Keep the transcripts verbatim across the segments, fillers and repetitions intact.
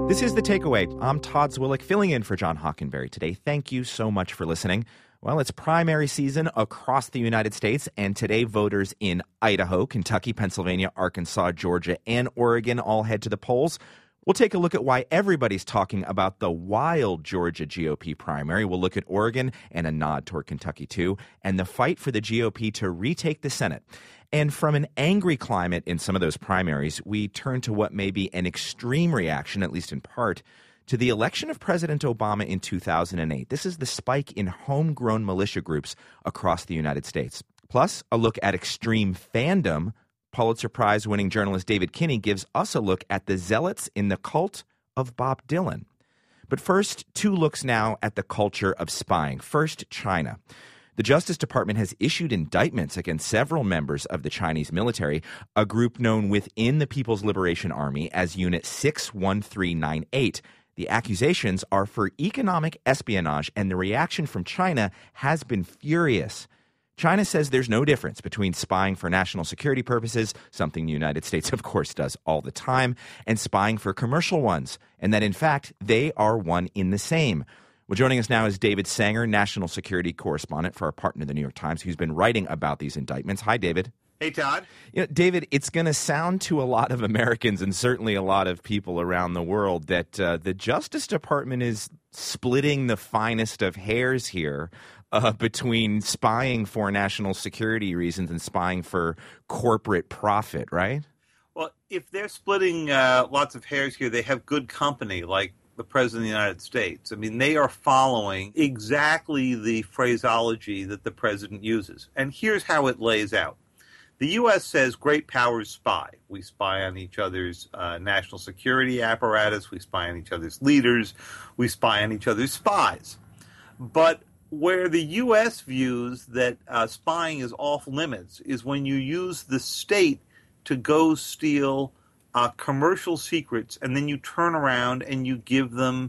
This is The Takeaway. I'm Todd Zwillich, filling in for John Hockenberry today. Thank you so much for listening. Well, it's primary season across the United States, and today voters in Idaho, Kentucky, Pennsylvania, Arkansas, Georgia, and Oregon all head to the polls. We'll take a look at why everybody's talking about the wild Georgia G O P primary. We'll look at Oregon and a nod toward Kentucky, too, and the fight for the G O P to retake the Senate. And from an angry climate in some of those primaries, we turn to what may be an extreme reaction, at least in part, to the election of President Obama in two thousand eight. This is the spike in homegrown militia groups across the United States. Plus, a look at extreme fandom. Pulitzer Prize-winning journalist David Kinney gives us a look at the zealots in the cult of Bob Dylan. But first, two looks now at the culture of spying. First, China. The Justice Department has issued indictments against several members of the Chinese military, a group known within the People's Liberation Army as Unit six one three nine eight. The accusations are for economic espionage, and the reaction from China has been furious. China says there's no difference between spying for national security purposes, something the United States, of course, does all the time, and spying for commercial ones, and that, in fact, they are one in the same. Well, joining us now is David Sanger, national security correspondent for our partner, the New York Times, who's been writing about these indictments. Hi, David. Hey, Todd. You know, David, it's going to sound to a lot of Americans and certainly a lot of people around the world that uh, the Justice Department is splitting the finest of hairs here uh, between spying for national security reasons and spying for corporate profit, right? Well, if they're splitting uh, lots of hairs here, they have good company, like the President of the United States. I mean, they are following exactly the phraseology that the President uses. And here's how it lays out. The U S says great powers spy. We spy on each other's uh, national security apparatus. We spy on each other's leaders. We spy on each other's spies. But where the U S views that uh, spying is off limits is when you use the state to go steal uh, commercial secrets, and then you turn around and you give them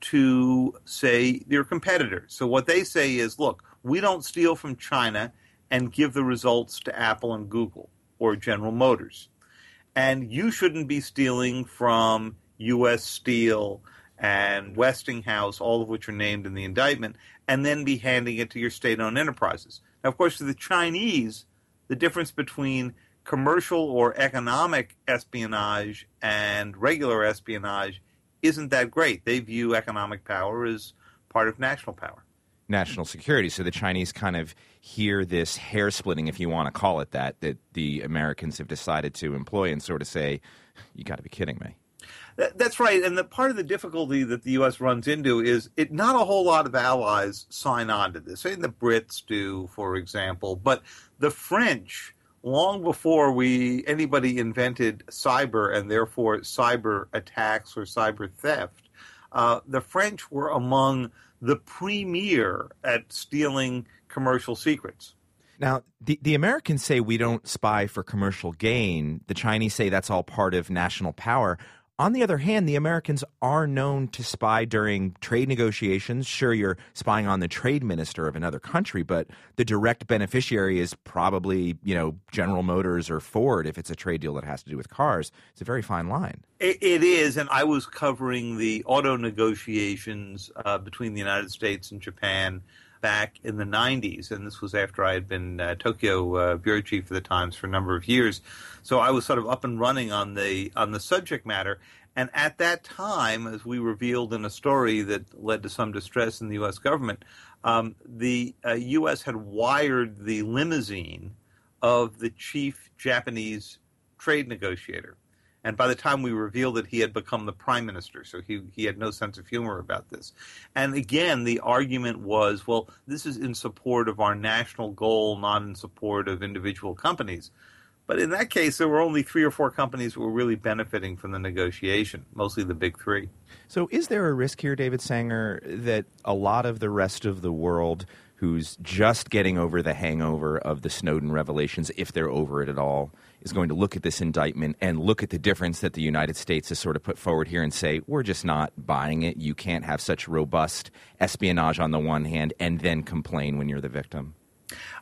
to, say, their competitors. So what they say is, look, we don't steal from China and give the results to Apple and Google or General Motors. And you shouldn't be stealing from U S Steel and Westinghouse, all of which are named in the indictment, and then be handing it to your state-owned enterprises. Now, of course, to the Chinese, the difference between commercial or economic espionage and regular espionage isn't that great. They view economic power as part of national power. National security. So the Chinese kind of hear this hair splitting, if you want to call it that, that the Americans have decided to employ and sort of say, you got to be kidding me. That's right. And the part of the difficulty that the U S runs into is it not a whole lot of allies sign on to this. Say the Brits do, for example, but the French, long before we anybody invented cyber and therefore cyber attacks or cyber theft, uh, the French were among the premier at stealing commercial secrets. Now, the, the Americans say we don't spy for commercial gain. The Chinese say that's all part of national power. On the other hand, the Americans are known to spy during trade negotiations. Sure, you're spying on the trade minister of another country, but the direct beneficiary is probably, you know, General Motors or Ford if it's a trade deal that has to do with cars. It's a very fine line. It, it is, and I was covering the auto negotiations uh, between the United States and Japan back in the nineties, and this was after I had been uh, Tokyo uh, bureau chief for the Times for a number of years. So I was sort of up and running on the on the subject matter. And at that time, as we revealed in a story that led to some distress in the U S government, um, the uh, U S had wired the limousine of the chief Japanese trade negotiator. And by the time we revealed it, he had become the prime minister, so he he had no sense of humor about this. And again, the argument was, well, this is in support of our national goal, not in support of individual companies. But in that case, there were only three or four companies who were really benefiting from the negotiation, mostly the big three. So is there a risk here, David Sanger, that a lot of the rest of the world who's just getting over the hangover of the Snowden revelations, if they're over it at all, is going to look at this indictment and look at the difference that the United States has sort of put forward here and say, we're just not buying it. You can't have such robust espionage on the one hand and then complain when you're the victim.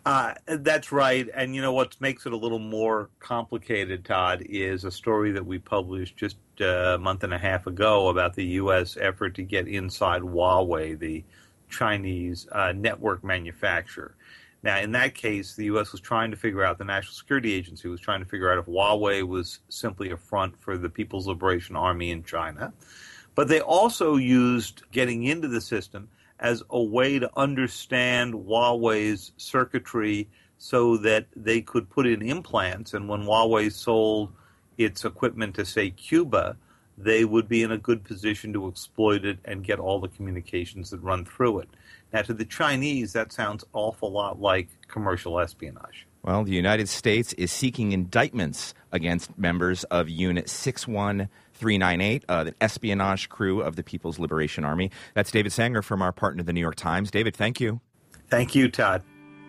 Uh, that's right. And, you know, what makes it a little more complicated, Todd, is a story that we published just a month and a half ago about the U S effort to get inside Huawei, the Chinese uh, network manufacturer. Now, in that case, the U S was trying to figure out, the National Security Agency was trying to figure out if Huawei was simply a front for the People's Liberation Army in China. But they also used getting into the system as a way to understand Huawei's circuitry so that they could put in implants. And when Huawei sold its equipment to, say, Cuba, they would be in a good position to exploit it and get all the communications that run through it. Now, to the Chinese, that sounds an awful lot like commercial espionage. Well, the United States is seeking indictments against members of Unit six one three nine eight, uh, the espionage crew of the People's Liberation Army. That's David Sanger from our partner, the New York Times. David, thank you. Thank you, Todd.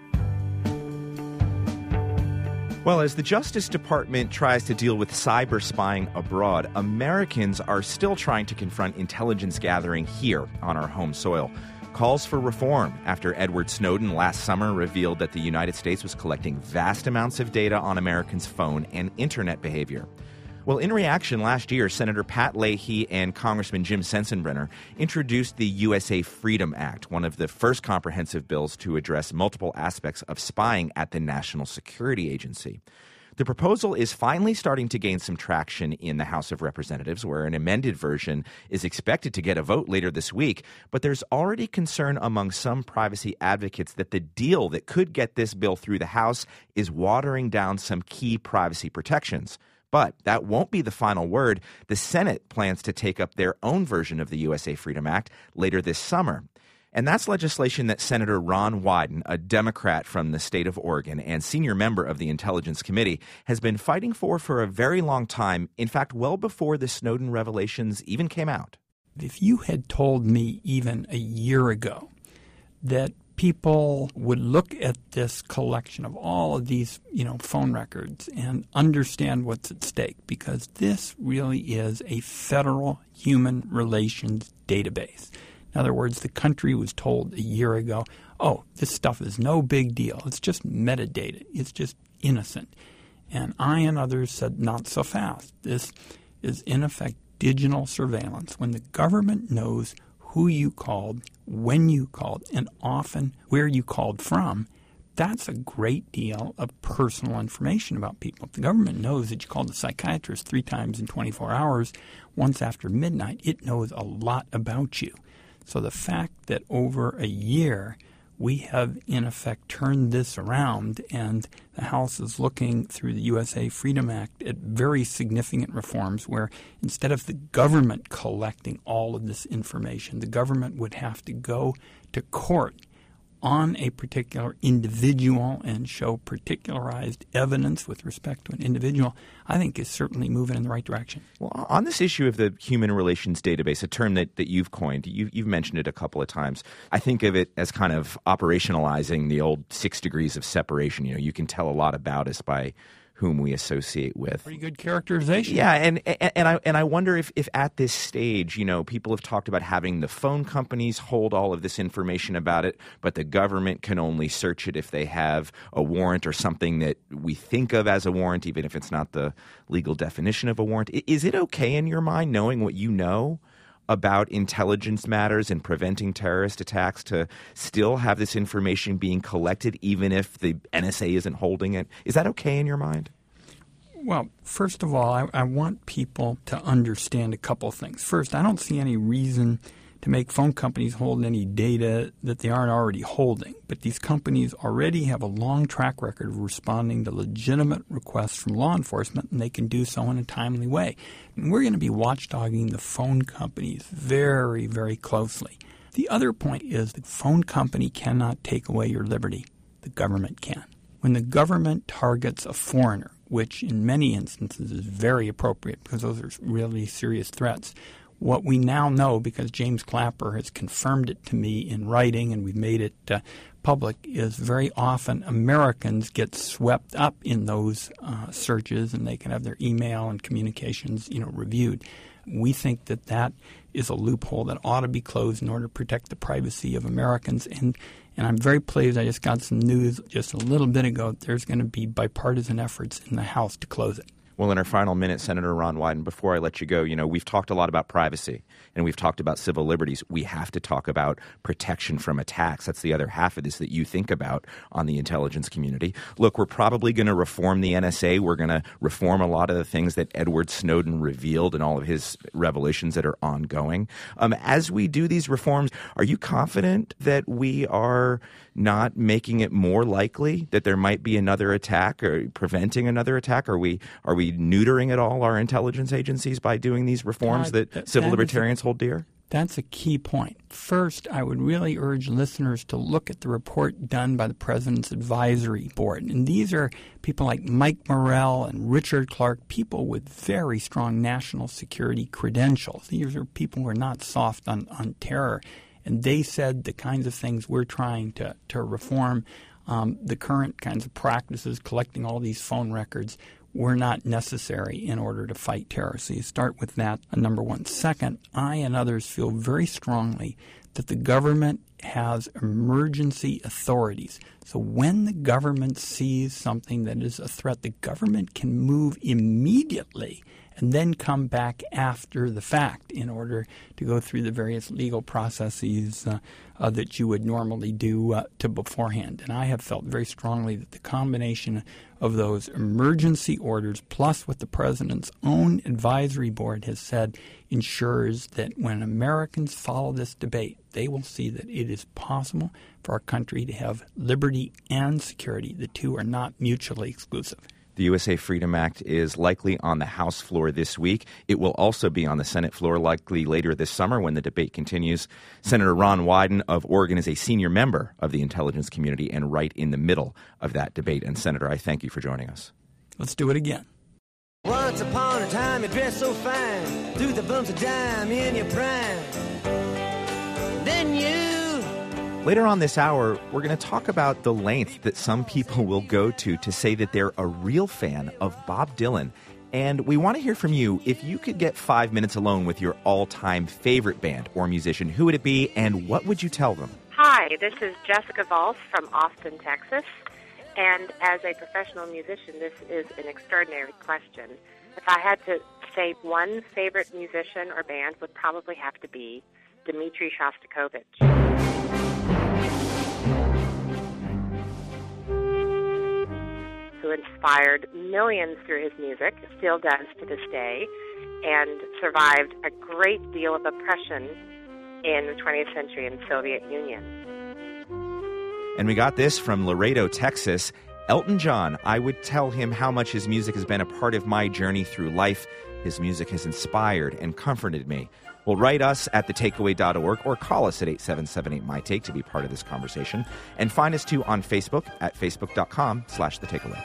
Well, as the Justice Department tries to deal with cyber spying abroad, Americans are still trying to confront intelligence gathering here on our home soil. Calls for reform after Edward Snowden last summer revealed that the United States was collecting vast amounts of data on Americans' phone and internet behavior. Well, in reaction, last year, Senator Pat Leahy and Congressman Jim Sensenbrenner introduced the U S A Freedom Act, one of the first comprehensive bills to address multiple aspects of spying at the National Security Agency. The proposal is finally starting to gain some traction in the House of Representatives, where an amended version is expected to get a vote later this week. But there's already concern among some privacy advocates that the deal that could get this bill through the House is watering down some key privacy protections. But that won't be the final word. The Senate plans to take up their own version of the U S A Freedom Act later this summer. And that's legislation that Senator Ron Wyden, a Democrat from the state of Oregon and senior member of the Intelligence Committee, has been fighting for for a very long time, in fact, well before the Snowden revelations even came out. If you had told me even a year ago that people would look at this collection of all of these, you know, phone records and understand what's at stake, because this really is a federal human relations database. In other words, the country was told a year ago, oh, this stuff is no big deal. It's just metadata. It's just innocent. And I and others said, not so fast. This is, in effect, digital surveillance. When the government knows who you called, when you called, and often where you called from, that's a great deal of personal information about people. If the government knows that you called a psychiatrist three times in twenty-four hours, once after midnight, it knows a lot about you. So the fact that over a year we have, in effect, turned this around, and the House is looking through the U S A Freedom Act at very significant reforms where instead of the government collecting all of this information, the government would have to go to court on a particular individual and show particularized evidence with respect to an individual, I think is certainly moving in the right direction. Well, on this issue of the human relations database, a term that, that you've coined, you, you've mentioned it a couple of times. I think of it as kind of operationalizing the old six degrees of separation. You know, you can tell a lot about us by whom we associate with. Pretty good characterization. Yeah, and, and and I and I wonder if, if at this stage, you know, people have talked about having the phone companies hold all of this information about it, but the government can only search it if they have a warrant or something that we think of as a warrant, even if it's not the legal definition of a warrant. Is it okay in your mind, knowing what you know about intelligence matters and preventing terrorist attacks, to still have this information being collected even if the N S A isn't holding it? Is that okay in your mind? Well, first of all, I, I want people to understand a couple of things. First, I don't see any reason to make phone companies hold any data that they aren't already holding. But these companies already have a long track record of responding to legitimate requests from law enforcement, and they can do so in a timely way. And we're going to be watchdogging the phone companies very, very closely. The other point is the phone company cannot take away your liberty. The government can. When the government targets a foreigner, which in many instances is very appropriate because those are really serious threats, what we now know, because James Clapper has confirmed it to me in writing and we've made it uh, public is very often Americans get swept up in those uh, searches, and they can have their email and communications, you know, reviewed. We think that that is a loophole that ought to be closed in order to protect the privacy of Americans. And and I'm very pleased. I just got some news just a little bit ago. There's going to be bipartisan efforts in the House to close it. Well, in our final minute, Senator Ron Wyden, before I let you go, you know, we've talked a lot about privacy and we've talked about civil liberties. We have to talk about protection from attacks. That's the other half of this that you think about on the intelligence community. Look, we're probably going to reform the N S A. We're going to reform a lot of the things that Edward Snowden revealed and all of his revelations that are ongoing. Um, as we do these reforms, are you confident that we are not making it more likely that there might be another attack or preventing another attack? Are we are we neutering at all our intelligence agencies by doing these reforms God, that civil that libertarians a, hold dear? That's a key point. First, I would really urge listeners to look at the report done by the President's Advisory Board. And these are people like Mike Morrell and Richard Clark, people with very strong national security credentials. These are people who are not soft on, on terror. And they said the kinds of things we're trying to, to reform, um, the current kinds of practices, collecting all these phone records, were not necessary in order to fight terror. So you start with that, uh, number one. Second, I and others feel very strongly that the government has emergency authorities. So when the government sees something that is a threat, the government can move immediately and then come back after the fact in order to go through the various legal processes uh, uh, that you would normally do uh, to beforehand. And I have felt very strongly that the combination of those emergency orders plus what the President's own advisory board has said ensures that when Americans follow this debate, they will see that it is possible for our country to have liberty and security. The two are not mutually exclusive. The U S A Freedom Act is likely on the House floor this week. It will also be on the Senate floor likely later this summer when the debate continues. Senator Ron Wyden of Oregon is a senior member of the intelligence community and right in the middle of that debate. And Senator, I thank you for joining us. Let's do it again. Once upon a time you dressed so fine, threw the bumps of dime in your prime. Then you... Later on this hour, we're going to talk about the length that some people will go to to say that they're a real fan of Bob Dylan. And we want to hear from you. If you could get five minutes alone with your all-time favorite band or musician, who would it be and what would you tell them? Hi, this is Jessica Valls from Austin, Texas. And as a professional musician, this is an extraordinary question. If I had to say one favorite musician or band, would probably have to be Dmitri Shostakovich. Who inspired millions through his music, still does to this day, and survived a great deal of oppression in the twentieth century in the Soviet Union. And we got this from Laredo, Texas. Elton John, I would tell him how much his music has been a part of my journey through life. His music has inspired and comforted me. Well, write us at the takeaway dot org or call us at eight seven seven eight, M Y Take to be part of this conversation. And find us, too, on Facebook at facebook.com slash the takeaway.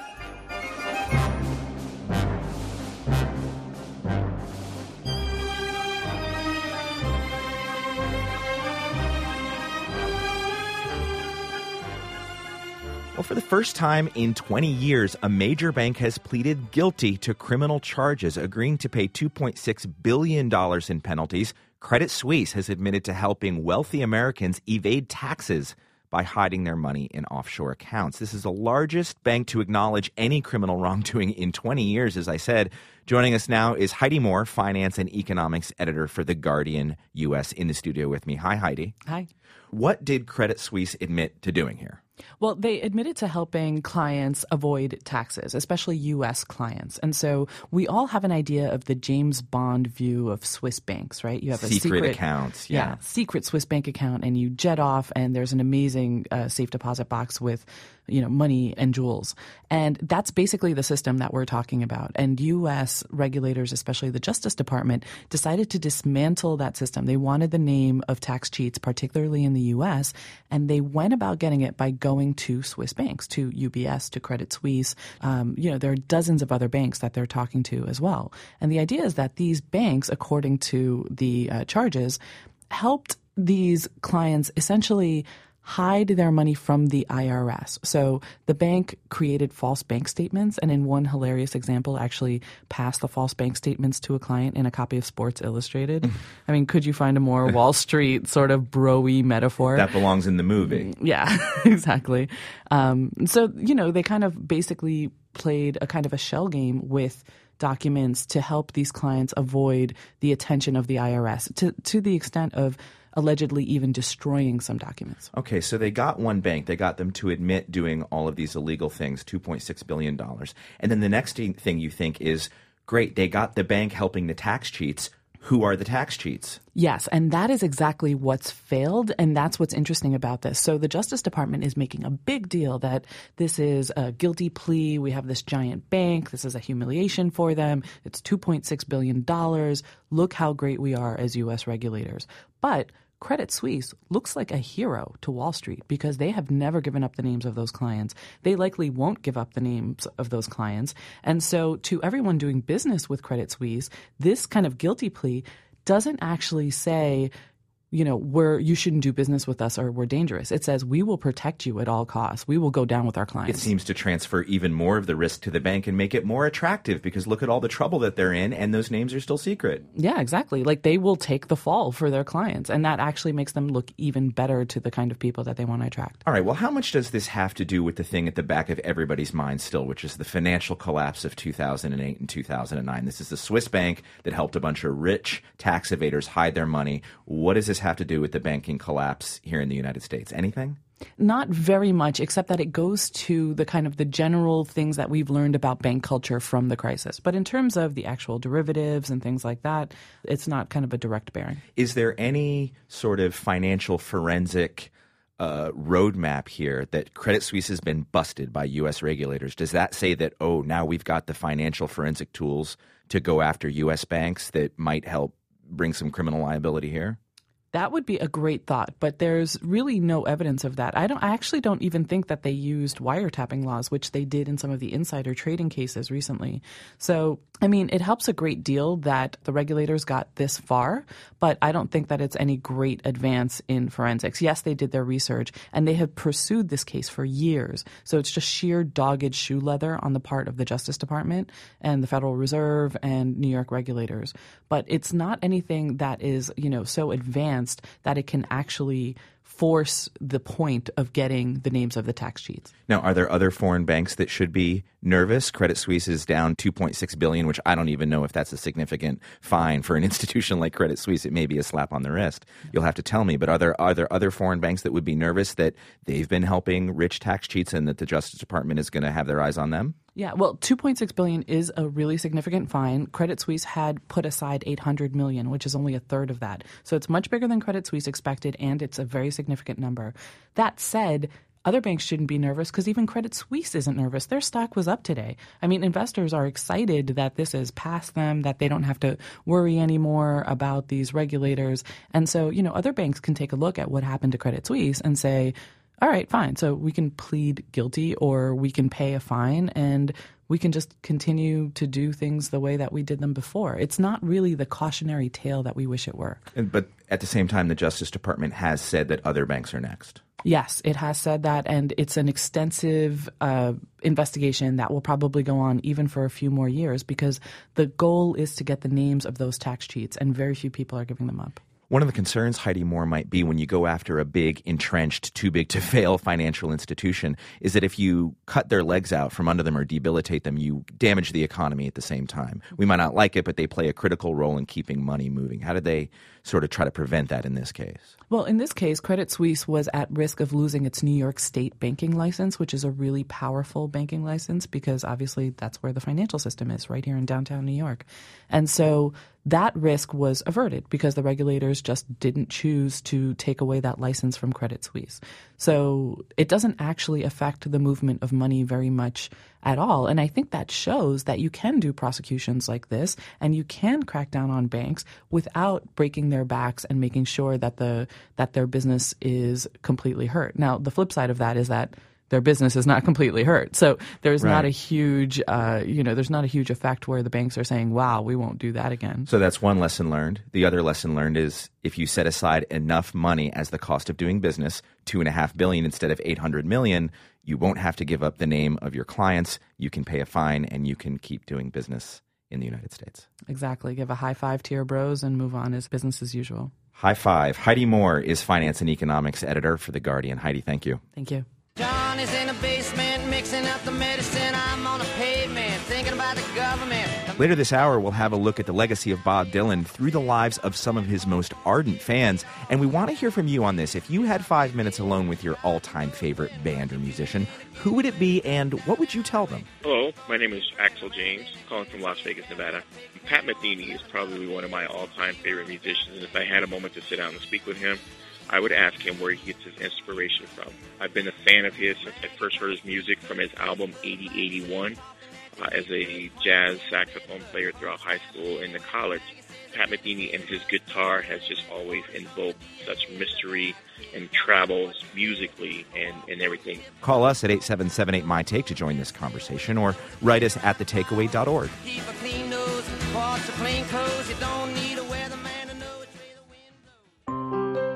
Well, for the first time in twenty years, a major bank has pleaded guilty to criminal charges, agreeing to pay two point six billion dollars in penalties. Credit Suisse has admitted to helping wealthy Americans evade taxes by hiding their money in offshore accounts. This is the largest bank to acknowledge any criminal wrongdoing in twenty years, as I said. Joining us now is Heidi Moore, finance and economics editor for The Guardian U S, in the studio with me. Hi, Heidi. Hi. What did Credit Suisse admit to doing here? Well, they admitted to helping clients avoid taxes, especially U S clients. And so we all have an idea of the James Bond view of Swiss banks, right? You have a secret, secret accounts. Yeah. yeah, secret Swiss bank account, and you jet off, and there's an amazing uh, safe deposit box with, you know, money and jewels. And that's basically the system that we're talking about. And U S regulators, especially the Justice Department, decided to dismantle that system. They wanted the name of tax cheats, particularly in the U S, and they went about getting it by going to Swiss banks, to U B S, to Credit Suisse. Um, you know, there are dozens of other banks that they're talking to as well. And the idea is that these banks, according to the uh, charges, helped these clients essentially hide their money from the I R S. So the bank created false bank statements, and in one hilarious example actually passed the false bank statements to a client in a copy of Sports Illustrated. I mean, could you find a more Wall Street sort of bro-y metaphor? That belongs in the movie. Yeah, exactly. Um, so, you know, they kind of basically played a kind of a shell game with documents to help these clients avoid the attention of the I R S to, to the extent of allegedly even destroying some documents. Okay, so they got one bank. They got them to admit doing all of these illegal things, two point six billion dollars. And then the next thing you think is, great, they got the bank helping the tax cheats. Who are the tax cheats? Yes, and that is exactly what's failed, and that's what's interesting about this. So the Justice Department is making a big deal that this is a guilty plea. We have this giant bank. This is a humiliation for them. It's two point six billion dollars. Look how great we are as U S regulators. But Credit Suisse looks like a hero to Wall Street because they have never given up the names of those clients. They likely won't give up the names of those clients. And so to everyone doing business with Credit Suisse, this kind of guilty plea doesn't actually say, you know, we're, you shouldn't do business with us or we're dangerous. It says we will protect you at all costs. We will go down with our clients. It seems to transfer even more of the risk to the bank and make it more attractive because look at all the trouble that they're in and those names are still secret. Yeah, exactly. Like they will take the fall for their clients, and that actually makes them look even better to the kind of people that they want to attract. All right. Well, how much does this have to do with the thing at the back of everybody's mind still, which is the financial collapse of two thousand eight and two thousand nine? This is the Swiss bank that helped a bunch of rich tax evaders hide their money. What does this have to do with the banking collapse here in the United States? Anything? Not very much, except that it goes to the kind of the general things that we've learned about bank culture from the crisis. But in terms of the actual derivatives and things like that, it's not kind of a direct bearing. Is there any sort of financial forensic uh, roadmap here that Credit Suisse has been busted by U S regulators? Does that say that, oh, now we've got the financial forensic tools to go after U S banks that might help bring some criminal liability here? That would be a great thought, but there's really no evidence of that. I don't. I actually don't even think that they used wiretapping laws, which they did in some of the insider trading cases recently. So, I mean, it helps a great deal that the regulators got this far, but I don't think that it's any great advance in forensics. Yes, they did their research, and they have pursued this case for years. So it's just sheer dogged shoe leather on the part of the Justice Department and the Federal Reserve and New York regulators. But it's not anything that is, you know, so advanced that it can actually force the point of getting the names of the tax cheats. Now, are there other foreign banks that should be nervous? Credit Suisse is down two point six billion dollars, which I don't even know if that's a significant fine for an institution like Credit Suisse. It may be a slap on the wrist. You'll have to tell me. But are there, are there other foreign banks that would be nervous that they've been helping rich tax cheats and that the Justice Department is going to have their eyes on them? Yeah, well, two point six billion dollars is a really significant fine. Credit Suisse had put aside eight hundred million dollars, which is only a third of that. So it's much bigger than Credit Suisse expected, and it's a very significant number. That said, other banks shouldn't be nervous because even Credit Suisse isn't nervous. Their stock was up today. I mean, investors are excited that this is past them, that they don't have to worry anymore about these regulators. And so, you know, other banks can take a look at what happened to Credit Suisse and say, all right, fine. So we can plead guilty or we can pay a fine and we can just continue to do things the way that we did them before. It's not really the cautionary tale that we wish it were. But at the same time, the Justice Department has said that other banks are next. Yes, it has said that, and it's an extensive uh, investigation that will probably go on even for a few more years because the goal is to get the names of those tax cheats, and very few people are giving them up. One of the concerns, Heidi Moore, might be when you go after a big, entrenched, too-big-to-fail financial institution is that if you cut their legs out from under them or debilitate them, you damage the economy at the same time. We might not like it, but they play a critical role in keeping money moving. How did they sort of try to prevent that in this case? Well, in this case, Credit Suisse was at risk of losing its New York State banking license, which is a really powerful banking license because obviously that's where the financial system is, right here in downtown New York. And so that risk was averted because the regulators just didn't choose to take away that license from Credit Suisse. So it doesn't actually affect the movement of money very much at all. And I think that shows that you can do prosecutions like this and you can crack down on banks without breaking their backs and making sure that the that their business is completely hurt. Now, the flip side of that is that their business is not completely hurt. So there's Right. not a huge, uh, you know, there's not a huge effect where the banks are saying, wow, we won't do that again. So that's one lesson learned. The other lesson learned is if you set aside enough money as the cost of doing business, two and a half billion instead of eight hundred million, you won't have to give up the name of your clients. You can pay a fine and you can keep doing business in the United States. Exactly. Give a high five to your bros and move on as business as usual. High five. Heidi Moore is finance and economics editor for The Guardian. Heidi, thank you. Thank you. John is in the basement mixing up the medicine. I'm on the pavement thinking about the government. Later this hour, we'll have a look at the legacy of Bob Dylan through the lives of some of his most ardent fans. And we want to hear from you on this. If you had five minutes alone with your all-time favorite band or musician, who would it be and what would you tell them? Hello, my name is Axel James, calling from Las Vegas, Nevada. Pat Metheny is probably one of my all-time favorite musicians, and if I had a moment to sit down and speak with him, I would ask him where he gets his inspiration from. I've been a fan of his since I first heard his music from his album eighty eighty-one. Uh, as a jazz saxophone player throughout high school and the college, Pat Metheny and his guitar has just always invoked such mystery and travels musically and, and everything. Call us at eight seven seven eight, M Y Take to join this conversation or write us at the takeaway dot org. Keep a clean nose, wash the plain clothes. You don't need a weatherman to know which way the wind blows.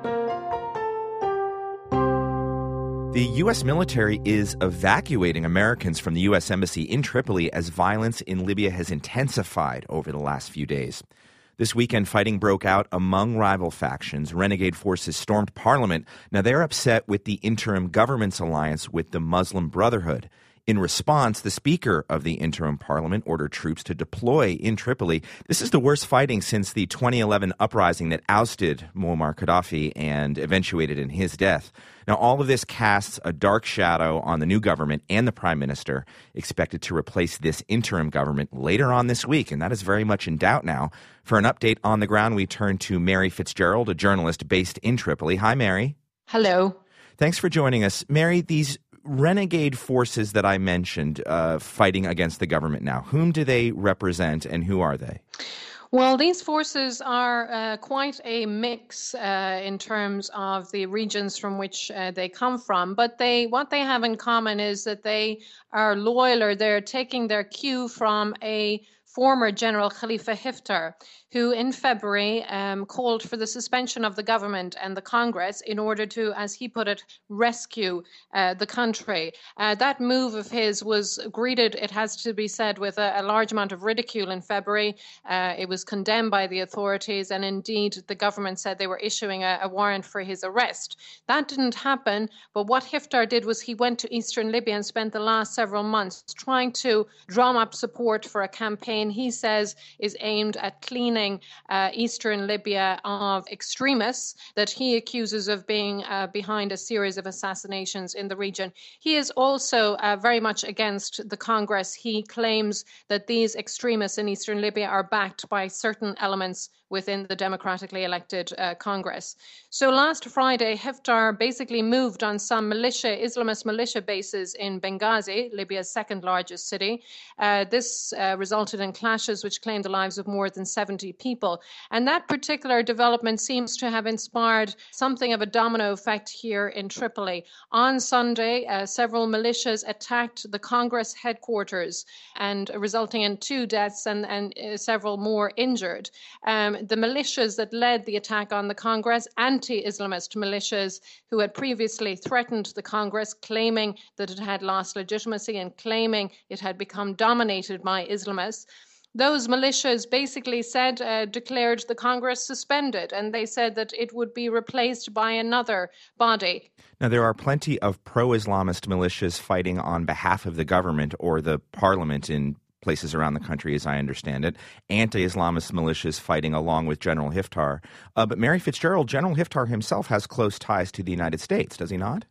The U S military is evacuating Americans from the U S Embassy in Tripoli as violence in Libya has intensified over the last few days. This weekend, fighting broke out among rival factions. Renegade forces stormed parliament. Now they're upset with the interim government's alliance with the Muslim Brotherhood. In response, the Speaker of the interim parliament ordered troops to deploy in Tripoli. This is the worst fighting since the twenty eleven uprising that ousted Muammar Gaddafi and eventuated in his death. Now, all of this casts a dark shadow on the new government and the prime minister, expected to replace this interim government later on this week, and that is very much in doubt now. For an update on the ground, we turn to Mary Fitzgerald, a journalist based in Tripoli. Hi, Mary. Hello. Thanks for joining us. Mary, these renegade forces that I mentioned uh, fighting against the government now, whom do they represent and who are they? Well, these forces are uh, quite a mix uh, in terms of the regions from which uh, they come from. But they, what they have in common is that they are loyal, or they're taking their cue from a former General Khalifa Haftar, who in February um, called for the suspension of the government and the Congress in order to, as he put it, rescue uh, the country. Uh, that move of his was greeted, it has to be said, with a, a large amount of ridicule in February. Uh, it was condemned by the authorities, and indeed the government said they were issuing a, a warrant for his arrest. That didn't happen, but what Haftar did was he went to eastern Libya and spent the last several months trying to drum up support for a campaign he says is aimed at cleaning uh, eastern Libya of extremists that he accuses of being uh, behind a series of assassinations in the region. He is also uh, very much against the Congress. He claims that these extremists in eastern Libya are backed by certain elements within the democratically elected uh, Congress. So last Friday, Haftar basically moved on some militia, Islamist militia bases in Benghazi, Libya's second largest city. Uh, this uh, resulted in clashes which claimed the lives of more than seventy people. And that particular development seems to have inspired something of a domino effect here in Tripoli. On Sunday, uh, several militias attacked the Congress headquarters, and uh, resulting in two deaths and, and uh, several more injured. Um, the militias that led the attack on the Congress, anti-Islamist militias who had previously threatened the Congress, claiming that it had lost legitimacy and claiming it had become dominated by Islamists. Those militias basically said, uh, declared the Congress suspended, and they said that it would be replaced by another body. Now, there are plenty of pro-Islamist militias fighting on behalf of the government or the parliament in places around the country, as I understand it, anti-Islamist militias fighting along with General Haftar. Uh, but Mary Fitzgerald, General Haftar himself has close ties to the United States, does he not?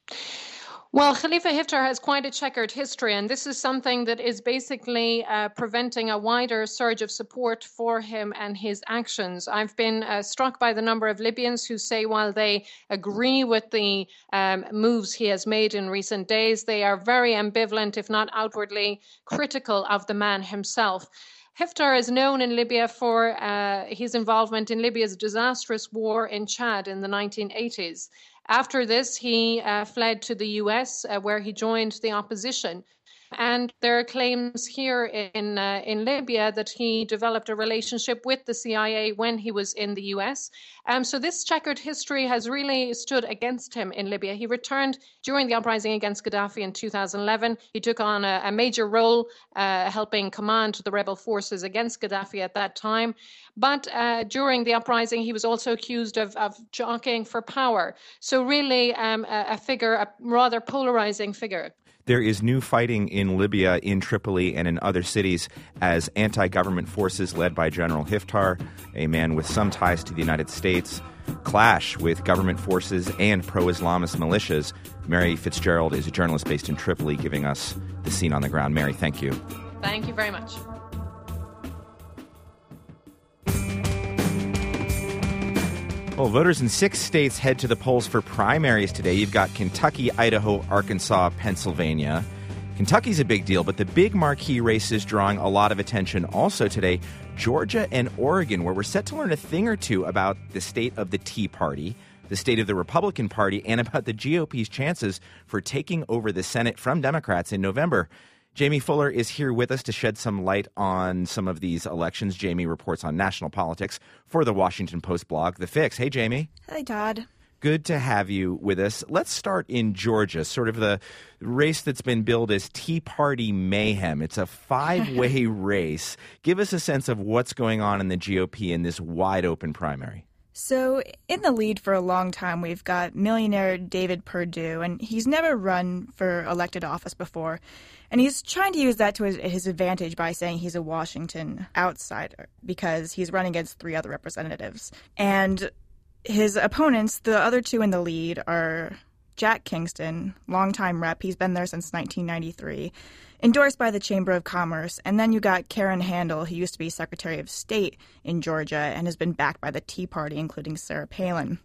Well, Khalifa Haftar has quite a checkered history, and this is something that is basically uh, preventing a wider surge of support for him and his actions. I've been uh, struck by the number of Libyans who say while they agree with the um, moves he has made in recent days, they are very ambivalent, if not outwardly critical of the man himself. Haftar is known in Libya for uh, his involvement in Libya's disastrous war in Chad in the nineteen eighties. After this, he uh, fled to the U S, uh, where he joined the opposition. And there are claims here in uh, in Libya that he developed a relationship with the C I A when he was in the U S. Um, so this checkered history has really stood against him in Libya. He returned during the uprising against Gaddafi in two thousand eleven. He took on a, a major role uh, helping command the rebel forces against Gaddafi at that time. But uh, during the uprising, he was also accused of, of jockeying for power. So really um, a, a figure, a rather polarizing figure. There is new fighting in Libya, in Tripoli, and in other cities as anti-government forces led by General Hiftar, a man with some ties to the United States, clash with government forces and pro-Islamist militias. Mary Fitzgerald is a journalist based in Tripoli, giving us the scene on the ground. Mary, thank you. Thank you very much. Well, voters in six states head to the polls for primaries today. You've got Kentucky, Idaho, Arkansas, Pennsylvania. Kentucky's a big deal, but the big marquee races drawing a lot of attention also today, Georgia and Oregon, where we're set to learn a thing or two about the state of the Tea Party, the state of the Republican Party, and about the G O P's chances for taking over the Senate from Democrats in November. Jamie Fuller is here with us to shed some light on some of these elections. Jamie reports on national politics for the Washington Post blog, The Fix. Hey, Jamie. Hi, Todd. Good to have you with us. Let's start in Georgia, sort of the race that's been billed as Tea Party mayhem. It's a five-way race. Give us a sense of what's going on in the G O P in this wide-open primary. So in the lead for a long time, we've got millionaire David Perdue, and he's never run for elected office before. And he's trying to use that to his, his advantage by saying he's a Washington outsider because he's running against three other representatives. And his opponents, the other two in the lead, are Jack Kingston, longtime rep. He's been there since nineteen ninety-three, endorsed by the Chamber of Commerce. And then you got Karen Handel, who used to be Secretary of State in Georgia and has been backed by the Tea Party, including Sarah Palin.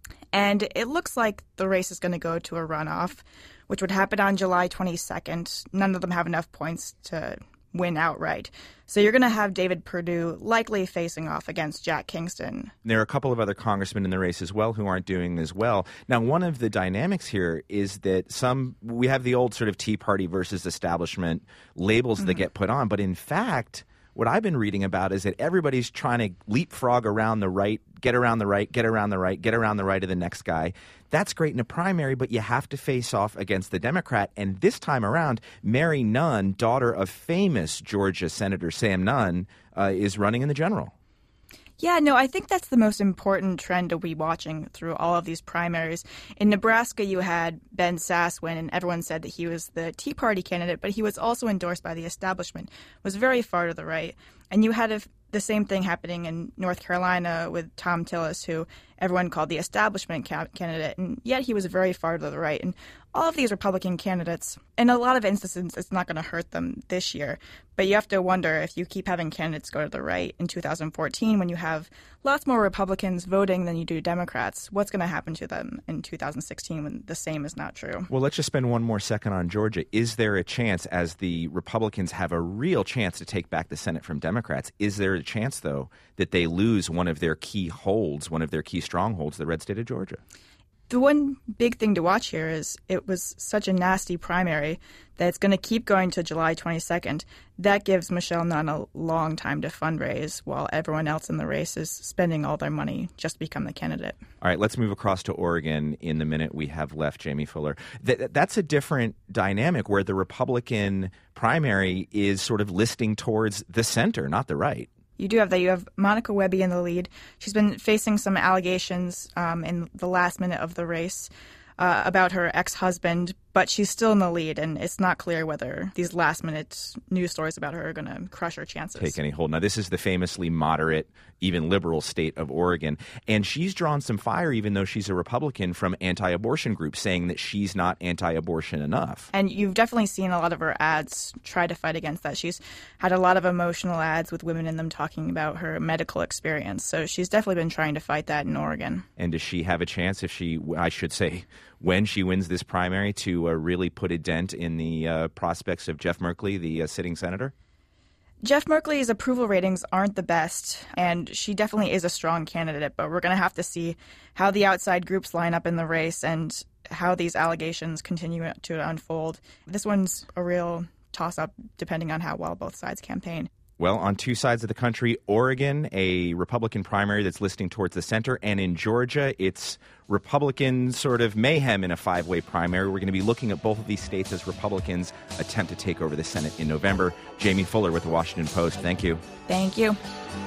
And it looks like the race is going to go to a runoff, which would happen on July twenty-second. None of them have enough points to win outright. So you're going to have David Perdue likely facing off against Jack Kingston. There are a couple of other congressmen in the race as well who aren't doing as well. Now, one of the dynamics here is that some we have the old sort of Tea Party versus establishment labels mm-hmm. that get put on. But in fact, what I've been reading about is that everybody's trying to leapfrog around the right, get around the right, get around the right, get around the right of the next guy. That's great in a primary, but you have to face off against the Democrat. And this time around, Mary Nunn, daughter of famous Georgia Senator Sam Nunn, uh, is running in the general. Yeah, no, I think that's the most important trend to be watching through all of these primaries. In Nebraska, you had Ben Sasse win, and everyone said that he was the Tea Party candidate, but he was also endorsed by the establishment, was very far to the right. And you had a, the same thing happening in North Carolina with Tom Tillis, who everyone called the establishment ca- candidate, and yet he was very far to the right. And all of these Republican candidates, in a lot of instances, it's not going to hurt them this year. But you have to wonder if you keep having candidates go to the right in two thousand fourteen, when you have lots more Republicans voting than you do Democrats, what's going to happen to them in two thousand sixteen when the same is not true? Well, let's just spend one more second on Georgia. Is there a chance, as the Republicans have a real chance to take back the Senate from Democrats, is there a chance, though, that they lose one of their key holds, one of their key strongholds, the red state of Georgia? The one big thing to watch here is it was such a nasty primary that it's going to keep going to July twenty-second. That gives Michelle Nunn a long time to fundraise while everyone else in the race is spending all their money just to become the candidate. All right, let's move across to Oregon in the minute we have left, Jamie Fuller. Th- that's a different dynamic where the Republican primary is sort of listing towards the center, not the right. You do have that. You have Monica Webby in the lead. She's been facing some allegations um, in the last minute of the race uh, about her ex-husband, but she's still in the lead, and it's not clear whether these last-minute news stories about her are going to crush her chances. Take any hold. Now, this is the famously moderate, even liberal state of Oregon, and she's drawn some fire, even though she's a Republican, from anti-abortion groups saying that she's not anti-abortion enough. And you've definitely seen a lot of her ads try to fight against that. She's had a lot of emotional ads with women in them talking about her medical experience, so she's definitely been trying to fight that in Oregon. And does she have a chance, if she, I should say, when she wins this primary, to uh, really put a dent in the uh, prospects of Jeff Merkley, the uh, sitting senator? Jeff Merkley's approval ratings aren't the best, and she definitely is a strong candidate, but we're going to have to see how the outside groups line up in the race and how these allegations continue to unfold. This one's a real toss-up depending on how well both sides campaign. Well, on two sides of the country, Oregon, a Republican primary that's listing towards the center, and in Georgia, it's Republican sort of mayhem in a five-way primary. We're going to be looking at both of these states as Republicans attempt to take over the Senate in November. Jamie Fuller with The Washington Post. Thank you. Thank you.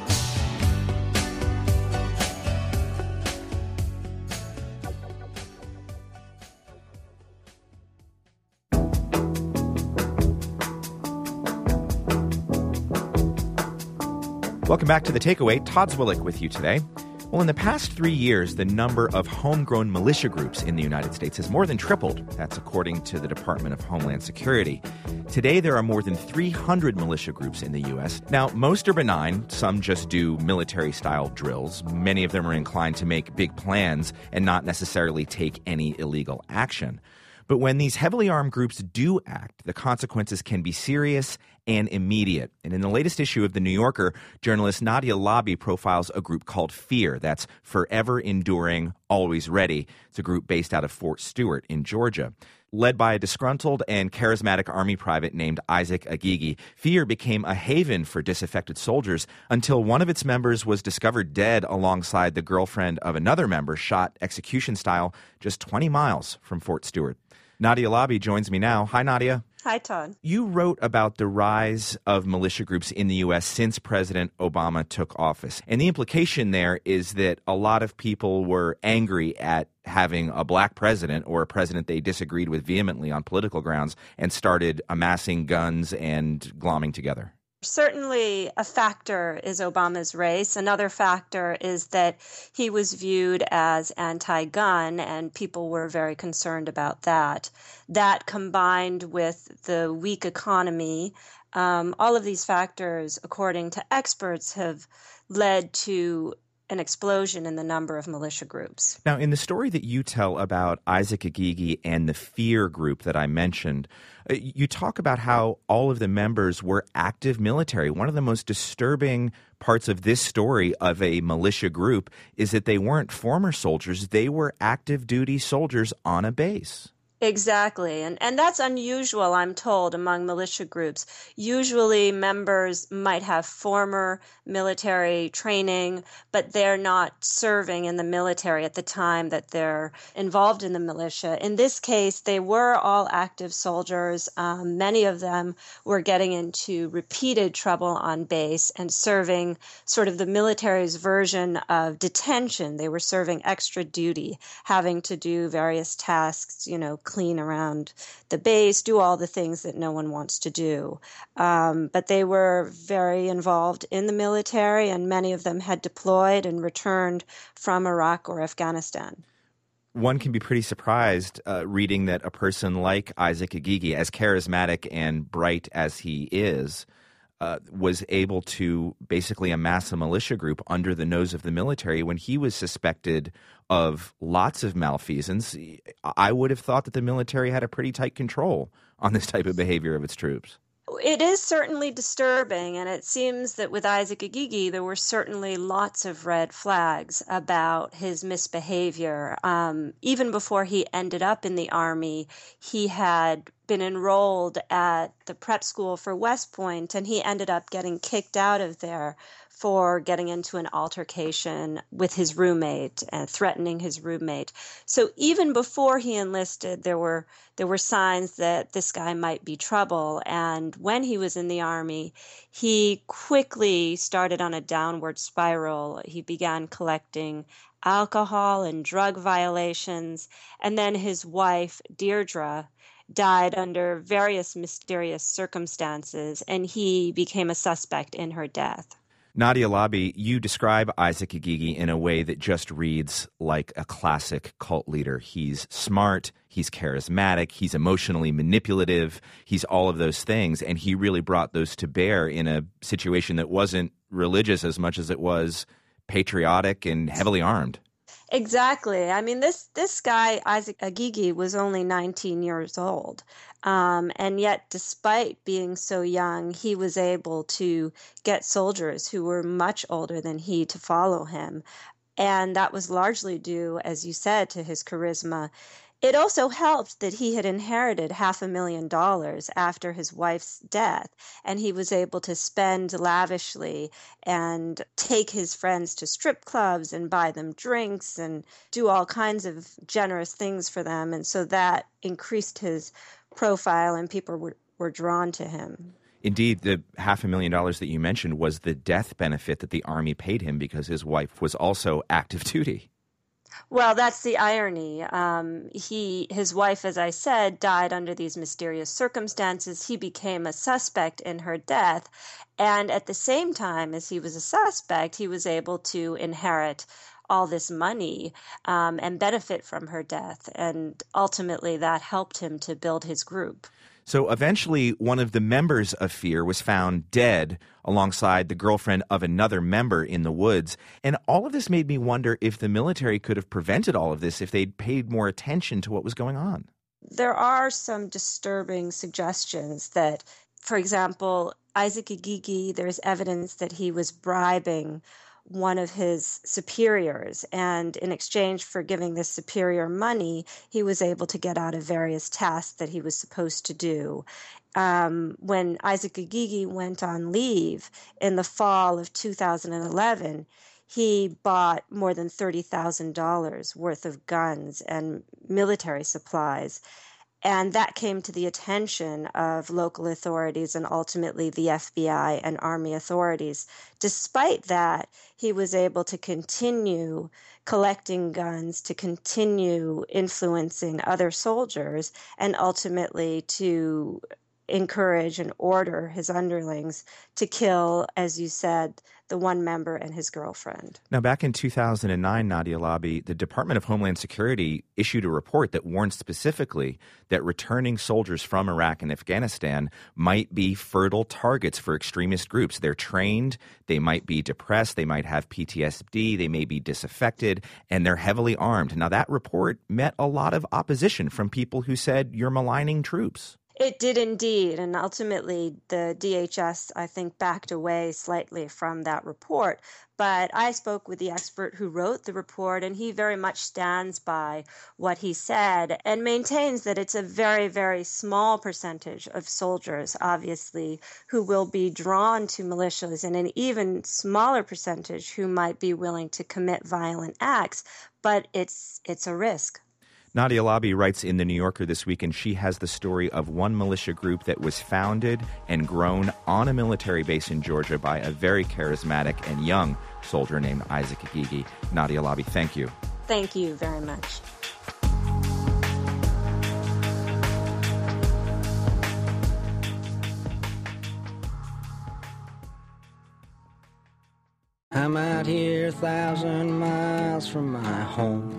Welcome back to The Takeaway. Todd Zwillich with you today. Well, in the past three years, the number of homegrown militia groups in the United States has more than tripled. That's according to the Department of Homeland Security. Today, there are more than three hundred militia groups in the U S. Now, most are benign. Some just do military-style drills. Many of them are inclined to make big plans and not necessarily take any illegal action. But when these heavily armed groups do act, the consequences can be serious and immediate. And in the latest issue of The New Yorker, journalist Nadia Labi profiles a group called FEAR. That's Forever Enduring, Always Ready. It's a group based out of Fort Stewart in Georgia. Led by a disgruntled and charismatic Army private named Isaac Agigi, FEAR became a haven for disaffected soldiers until one of its members was discovered dead alongside the girlfriend of another member, shot execution style just twenty miles from Fort Stewart. Nadia Labi joins me now. Hi, Nadia. Hi, Todd. You wrote about the rise of militia groups in the U S since President Obama took office. And the implication there is that a lot of people were angry at having a black president or a president they disagreed with vehemently on political grounds and started amassing guns and glomming together. Certainly a factor is Obama's race. Another factor is that he was viewed as anti-gun, and people were very concerned about that. That combined with the weak economy, um, all of these factors, according to experts, have led to an explosion in the number of militia groups. Now, in the story that you tell about Isaac Agigi and the FEAR group that I mentioned, you talk about how all of the members were active military. One of the most disturbing parts of this story of a militia group is that they weren't former soldiers. They were active duty soldiers on a base. Exactly. And and that's unusual, I'm told, among militia groups. Usually members might have former military training, but they're not serving in the military at the time that they're involved in the militia. In this case, they were all active soldiers. Um, many of them were getting into repeated trouble on base and serving sort of the military's version of detention. They were serving extra duty, having to do various tasks, you know, clean around the base, do all the things that no one wants to do. Um, but they were very involved in the military, and many of them had deployed and returned from Iraq or Afghanistan. One can be pretty surprised uh, reading that a person like Isaac Agigi, as charismatic and bright as he is, Uh, was able to basically amass a militia group under the nose of the military when he was suspected of lots of malfeasance. I would have thought that the military had a pretty tight control on this type of behavior of its troops. It is certainly disturbing, and it seems that with Isaac Agigi, there were certainly lots of red flags about his misbehavior. Um, even before he ended up in the Army, he had been enrolled at the prep school for West Point, and he ended up getting kicked out of there for getting into an altercation with his roommate and threatening his roommate. So even before he enlisted, there were there were signs that this guy might be trouble. And when he was in the Army, he quickly started on a downward spiral. He began collecting alcohol and drug violations. And then his wife, Deirdre, died under various mysterious circumstances, and he became a suspect in her death. Nadia Labi, you describe Isaac Agigi in a way that just reads like a classic cult leader. He's smart, he's charismatic, he's emotionally manipulative, he's all of those things, and he really brought those to bear in a situation that wasn't religious as much as it was patriotic and heavily armed. Exactly. I mean, this, this guy, Isaac Agigi, was only nineteen years old. Um, and yet, despite being so young, he was able to get soldiers who were much older than he to follow him. And that was largely due, as you said, to his charisma. It also helped that he had inherited half a million dollars after his wife's death, and he was able to spend lavishly and take his friends to strip clubs and buy them drinks and do all kinds of generous things for them. And so that increased his profile, and people were, were drawn to him. Indeed, the half a million dollars that you mentioned was the death benefit that the Army paid him because his wife was also active duty. Well, that's the irony. Um, he, his wife, as I said, died under these mysterious circumstances. He became a suspect in her death. And at the same time as he was a suspect, he was able to inherit all this money um, and benefit from her death. And ultimately, that helped him to build his group. So eventually, one of the members of Fear was found dead alongside the girlfriend of another member in the woods. And all of this made me wonder if the military could have prevented all of this if they'd paid more attention to what was going on. There are some disturbing suggestions that, for example, Isaac Agigi, there's evidence that he was bribing one of his superiors, and in exchange for giving this superior money, he was able to get out of various tasks that he was supposed to do. Um, when Isaac Agigi went on leave in the fall of two thousand eleven, he bought more than thirty thousand dollars worth of guns and military supplies. And that came to the attention of local authorities and ultimately the F B I and Army authorities. Despite that, he was able to continue collecting guns, to continue influencing other soldiers, and ultimately to encourage and order his underlings to kill, as you said, the one member and his girlfriend. Now, back in two thousand nine, Nadia Labi, the Department of Homeland Security issued a report that warned specifically that returning soldiers from Iraq and Afghanistan might be fertile targets for extremist groups. They're trained, they might be depressed, they might have P T S D, they may be disaffected, and they're heavily armed. Now, that report met a lot of opposition from people who said you're maligning troops. It did indeed, and ultimately the D H S, I think, backed away slightly from that report. But I spoke with the expert who wrote the report, and he very much stands by what he said and maintains that it's a very, very small percentage of soldiers, obviously, who will be drawn to militias, and an even smaller percentage who might be willing to commit violent acts. But it's it's a risk. Nadia Labi writes in The New Yorker this week, and she has the story of one militia group that was founded and grown on a military base in Georgia by a very charismatic and young soldier named Isaac Agigi. Nadia Labi, thank you. Thank you very much. I'm out here a thousand miles from my home,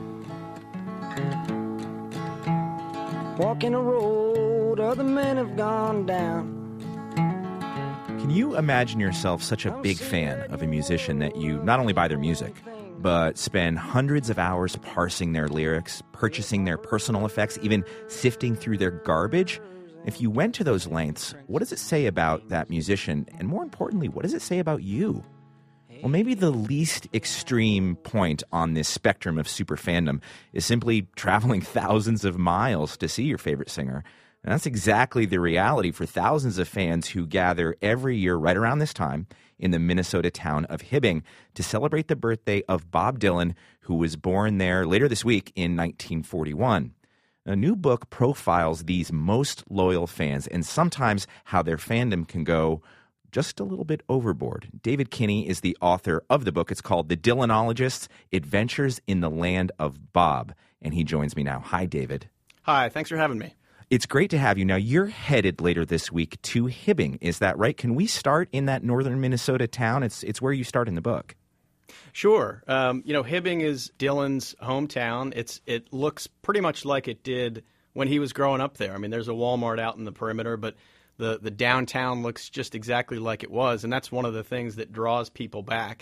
walking a road other men have gone down. Can you imagine yourself such a big fan of a musician that you not only buy their music, but spend hundreds of hours parsing their lyrics, purchasing their personal effects, even sifting through their garbage? If you went to those lengths, what does it say about that musician? And more importantly, what does it say about you? Well, maybe the least extreme point on this spectrum of super fandom is simply traveling thousands of miles to see your favorite singer. And that's exactly the reality for thousands of fans who gather every year right around this time in the Minnesota town of Hibbing to celebrate the birthday of Bob Dylan, who was born there later this week in nineteen forty-one. A new book profiles these most loyal fans and sometimes how their fandom can go just a little bit overboard. David Kinney is the author of the book. It's called The Dylanologists, Adventures in the Land of Bob. And he joins me now. Hi, David. Hi, thanks for having me. It's great to have you. Now, you're headed later this week to Hibbing. Is that right? Can we start in that northern Minnesota town? It's it's where you start in the book. Sure. Um, you know, Hibbing is Dylan's hometown. It's It looks pretty much like it did when he was growing up there. I mean, there's a Walmart out in the perimeter, but The the downtown looks just exactly like it was, and that's one of the things that draws people back.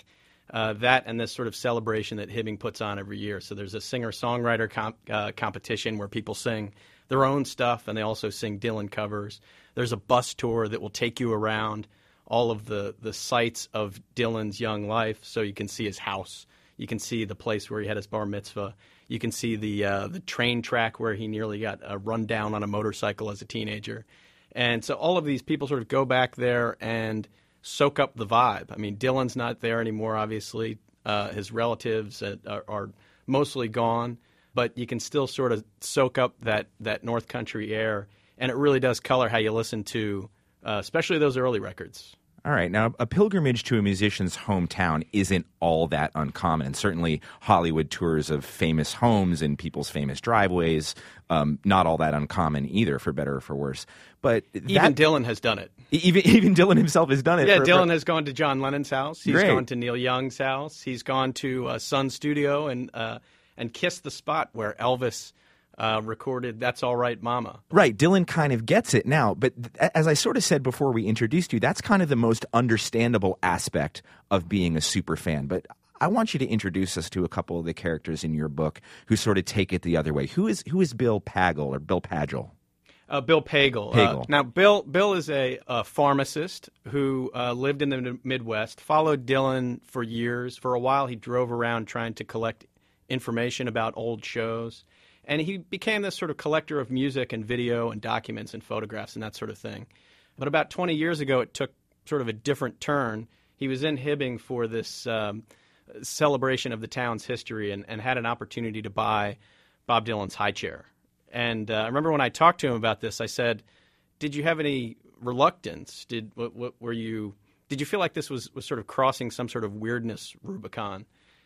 Uh, that and this sort of celebration that Hibbing puts on every year. So there's a singer-songwriter comp, uh, competition where people sing their own stuff, and they also sing Dylan covers. There's a bus tour that will take you around all of the, the sites of Dylan's young life, so you can see his house. You can see the place where he had his bar mitzvah. You can see the uh, the train track where he nearly got uh, run down on a motorcycle as a teenager. And so all of these people sort of go back there and soak up the vibe. I mean, Dylan's not there anymore, obviously. Uh, his relatives are, are mostly gone, but you can still sort of soak up that, that North Country air, and it really does color how you listen to, uh, especially those early records. All right. Now, a pilgrimage to a musician's hometown isn't all that uncommon. And certainly Hollywood tours of famous homes and people's famous driveways, um, not all that uncommon either, for better or for worse. But that, even Dylan has done it. Even even Dylan himself has done it. Yeah, for, Dylan for, has gone to John Lennon's house. He's Great. gone to Neil Young's house. He's gone to uh, Sun Studio and uh, and kissed the spot where Elvis Uh, recorded That's All Right, Mama. Right. Dylan kind of gets it now. But th- as I sort of said before we introduced you, that's kind of the most understandable aspect of being a super fan. But I want you to introduce us to a couple of the characters in your book who sort of take it the other way. Who is who is Bill Pagel or Bill Pagel? Uh, Bill Pagel. Pagel. Uh, now, Bill Bill is a, a pharmacist who uh, lived in the Midwest, followed Dylan for years. For a while, he drove around trying to collect information about old shows. And he became this sort of collector of music and video and documents and photographs and that sort of thing. But about twenty years ago, it took sort of a different turn. He was in Hibbing for this um, celebration of the town's history and, and had an opportunity to buy Bob Dylan's high chair. And uh, I remember when I talked to him about this, I said, did you have any reluctance? Did what, what were you? Did you feel like this was, was sort of crossing some sort of weirdness Rubicon?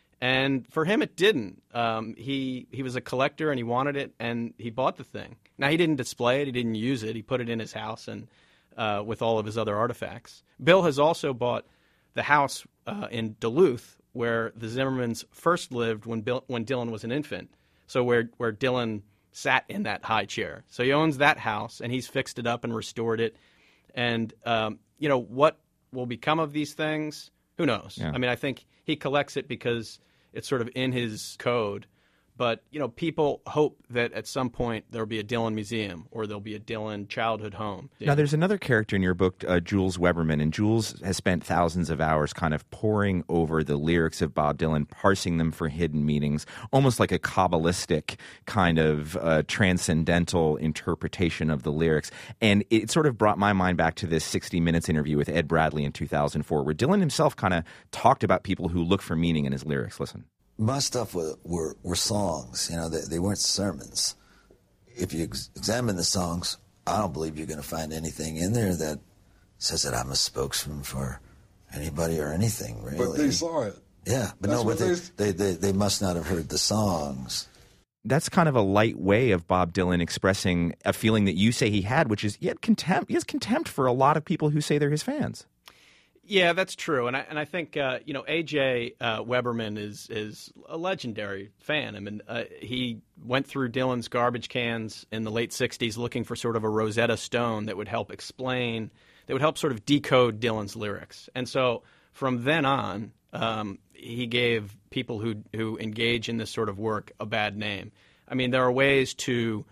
And for him, it didn't. Um, he he was a collector, and he wanted it, and he bought the thing. Now, he didn't display it. He didn't use it. He put it in his house and uh, with all of his other artifacts. Bill has also bought the house uh, in Duluth where the Zimmermans first lived when Bill, when Dylan was an infant, so where, where Dylan sat in that high chair. So he owns that house, and he's fixed it up and restored it. And, um, you know, what will become of these things? Who knows? Yeah. I mean, I think he collects it because it's sort of in his code. But, you know, people hope that at some point there'll be a Dylan museum or there'll be a Dylan childhood home. Now, there's another character in your book, uh, Jules Weberman, and Jules has spent thousands of hours kind of poring over the lyrics of Bob Dylan, parsing them for hidden meanings, almost like a Kabbalistic kind of uh, transcendental interpretation of the lyrics. And it sort of brought my mind back to this sixty minutes interview with Ed Bradley in two thousand four, where Dylan himself kind of talked about people who look for meaning in his lyrics. Listen. My stuff were, were, were songs, you know, they, they weren't sermons. If you ex- examine the songs, I don't believe you're going to find anything in there that says that I'm a spokesman for anybody or anything, really. But they saw it. Yeah, but That's no, but what they, they, they, they must not have heard the songs. That's kind of a light way of Bob Dylan expressing a feeling that you say he had, which is he had contempt. He has contempt for a lot of people who say they're his fans. Yeah, that's true, and I and I think uh, you know A J uh, Weberman is is a legendary fan. I mean, uh, he went through Dylan's garbage cans in the late sixties looking for sort of a Rosetta Stone that would help explain, that would help sort of decode Dylan's lyrics. And so from then on, um, he gave people who who engage in this sort of work a bad name. I mean, there are ways to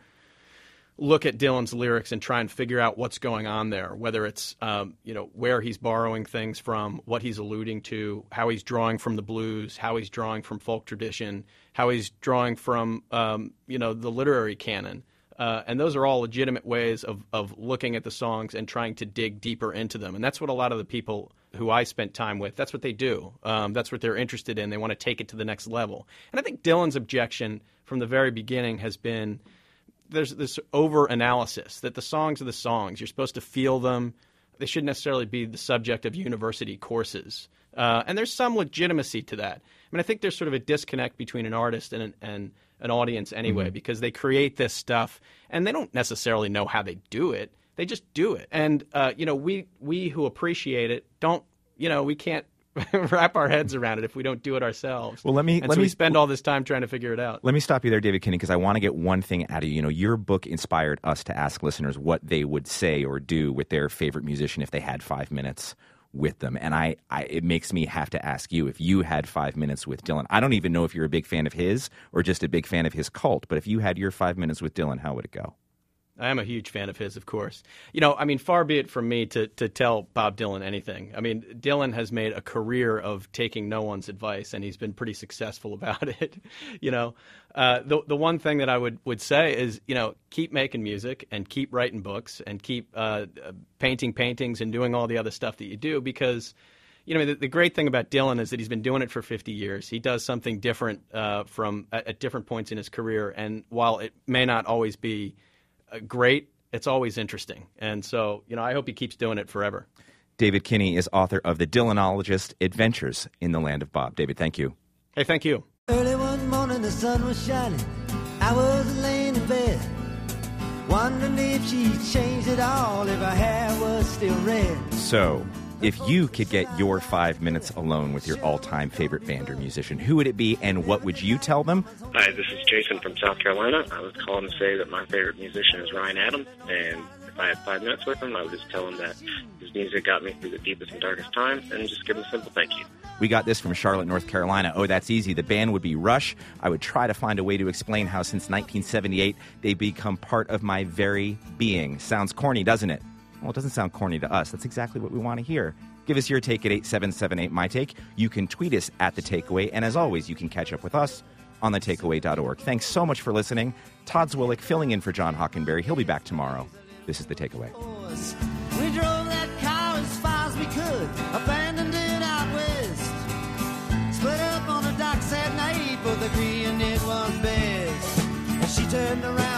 look at Dylan's lyrics and try and figure out what's going on there, whether it's um, you know where he's borrowing things from, what he's alluding to, how he's drawing from the blues, how he's drawing from folk tradition, how he's drawing from um, you know the literary canon. Uh, and those are all legitimate ways of, of looking at the songs and trying to dig deeper into them. And that's what a lot of the people who I spent time with, that's what they do. Um, that's what they're interested in. They want to take it to the next level. And I think Dylan's objection from the very beginning has been there's this over-analysis, that the songs are the songs. You're supposed to feel them. They shouldn't necessarily be the subject of university courses. Uh, and there's some legitimacy to that. I mean, I think there's sort of a disconnect between an artist and an, and an audience anyway, mm-hmm. because they create this stuff, and they don't necessarily know how they do it. They just do it. And, uh, you know, we we who appreciate it don't, you know, we can't wrap our heads around it if we don't do it ourselves. Well, let me and let so me we spend all this time trying to figure it out. Let me stop you there, David Kinney, because I want to get one thing out of you. You know, your book inspired us to ask listeners what they would say or do with their favorite musician if they had five minutes. with them. And I, I it makes me have to ask you, if you had five minutes with Dylan, I don't even know if you're a big fan of his or just a big fan of his cult, but if you had your five minutes with Dylan, how would it go? I am a huge fan of his, of course. You know, I mean, far be it from me to, to tell Bob Dylan anything. I mean, Dylan has made a career of taking no one's advice, and he's been pretty successful about it. You know, uh, the the one thing that I would, would say is, you know, keep making music and keep writing books and keep uh, painting paintings and doing all the other stuff that you do, because, you know, the, the great thing about Dylan is that he's been doing it for fifty years. He does something different uh, from at, at different points in his career, and while it may not always be great, it's always interesting. And so, you know, I hope he keeps doing it forever. David Kinney is author of The Dylanologist, Adventures in the Land of Bob. David, thank you. Hey, thank you. Early one morning, the sun was shining. I was laying in bed, wondering if she changed it all, if her hair was still red. So, if you could get your five minutes alone with your all-time favorite band or musician, who would it be and what would you tell them? Hi, this is Jason from South Carolina. I was calling to say that my favorite musician is Ryan Adams, and if I had five minutes with him, I would just tell him that his music got me through the deepest and darkest times, and just give him a simple thank you. We got this from Charlotte, North Carolina. Oh, that's easy. The band would be Rush. I would try to find a way to explain how since nineteen seventy-eight they become part of my very being. Sounds corny, doesn't it? Well, it doesn't sound corny to us. That's exactly what we want to hear. Give us your take at eight seven seven eight, my take. You can tweet us at The Takeaway. And as always, you can catch up with us on the takeaway dot org. Thanks so much for listening. Todd Zwillich filling in for John Hockenberry. He'll be back tomorrow. This is The Takeaway. We drove that car as far as we could, abandoned it out west. Split up on the docks at night, both agreeing it was best. And she turned around